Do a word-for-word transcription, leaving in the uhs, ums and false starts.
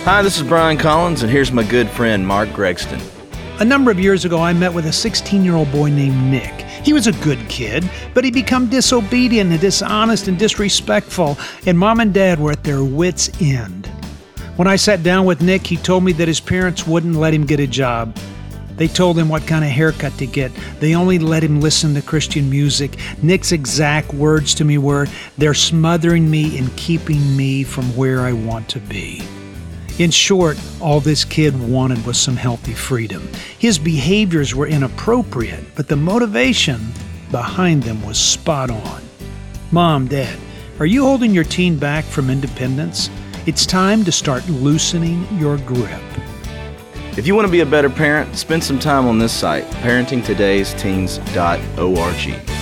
Hi, this is Brian Collins, and here's my good friend, Mark Gregston. A number of years ago, I met with a sixteen-year-old boy named Nick. He was a good kid, but he'd become disobedient and dishonest and disrespectful, and Mom and Dad were at their wits' end. When I sat down with Nick, he told me that his parents wouldn't let him get a job. They told him what kind of haircut to get. They only let him listen to Christian music. Nick's exact words to me were, "They're smothering me and keeping me from where I want to be." In short, all this kid wanted was some healthy freedom. His behaviors were inappropriate, but the motivation behind them was spot on. Mom, Dad, are you holding your teen back from independence? It's time to start loosening your grip. If you want to be a better parent, spend some time on this site, parenting todays teens dot org.